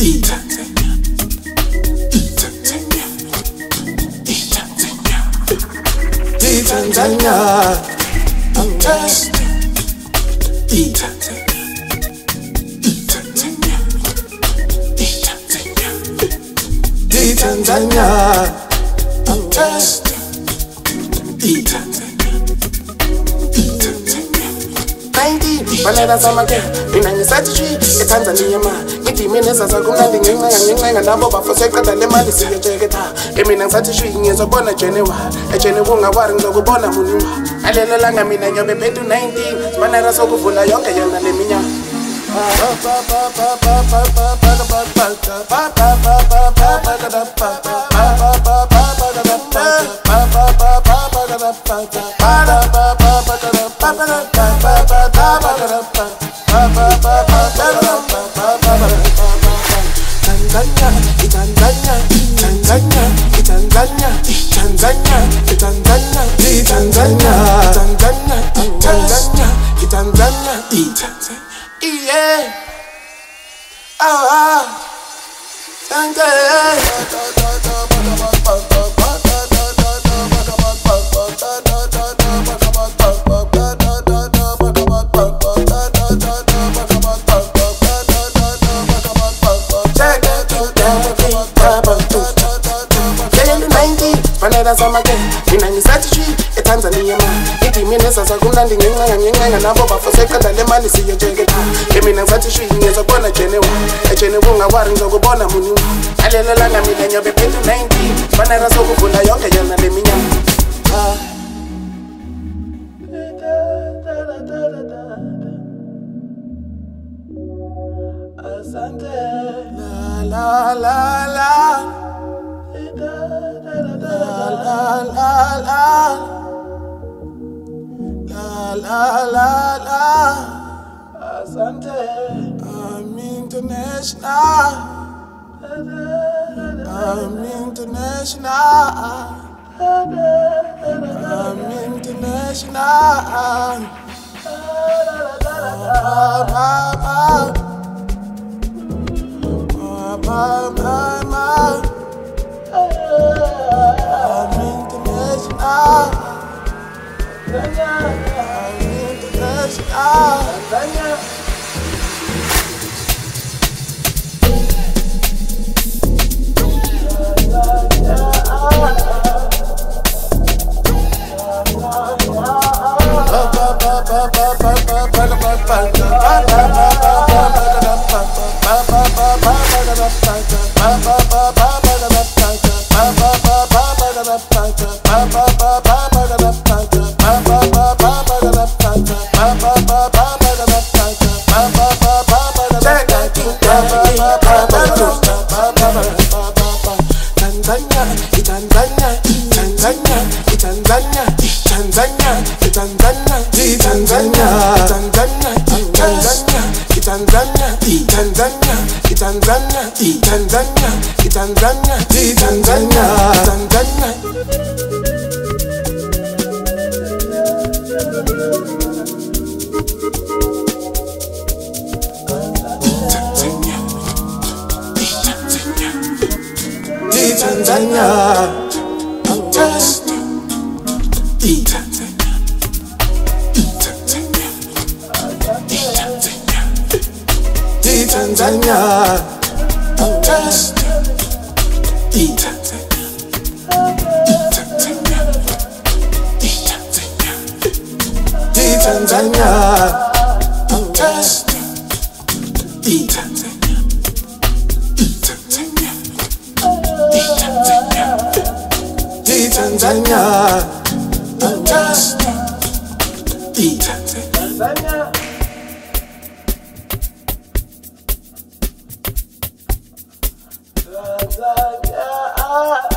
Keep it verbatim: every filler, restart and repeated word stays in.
Tanzania, Tanzania, Tanzania, Tanzania, I'm just Tanzania, Tanzania, Tanzania, Tanzania, I'm just Tanzania. Banera zamake, mina ngisathi shwi eTanzania ma. Ngithi mina sasakumnandi ngenxa ngenxa nabo bafoseqeda le mali siyetsheketha. Emina ngisathi shwi ngizobona Genewa. Ejene kungawari ngizokubona muniwa. Alelo langa mina ngiyobe phethu nineteen. Banera sokuvula yonke yona le minyaka. Tanzania, Tanzania, Tanzania, Tanzania, Tanzania, Tanzania, Tanzania, Tanzania, Tanzania, Tanzania, yeah, ah, Tanzania. Banera zamake, mina ngisathi shwi eTanzania ma. Ngithi mina sasakumnandi ngenxa ngenxa nabo bafoseqeda le mali siyetsheketha. Emina ngisathi shwi ngizobona Genewa. Ejene kungawari ngizokubona muniwa. Alelo langa mina ngiyobe phethu nineteen. Banera sokuvula yonke yona le minyaka. Asante la la la la. La la la la la la la Asante, I'm international. I'm international. I'm international. My, my, my. I'm international. I'm international. Tanzania, I'm just Tanzania, Tanzania, Tanzania, I'm just Tanzania, Tanzania, Tanzania, I'm just Tanzania. Tanzania, I'm just Tanzania. Tanzania.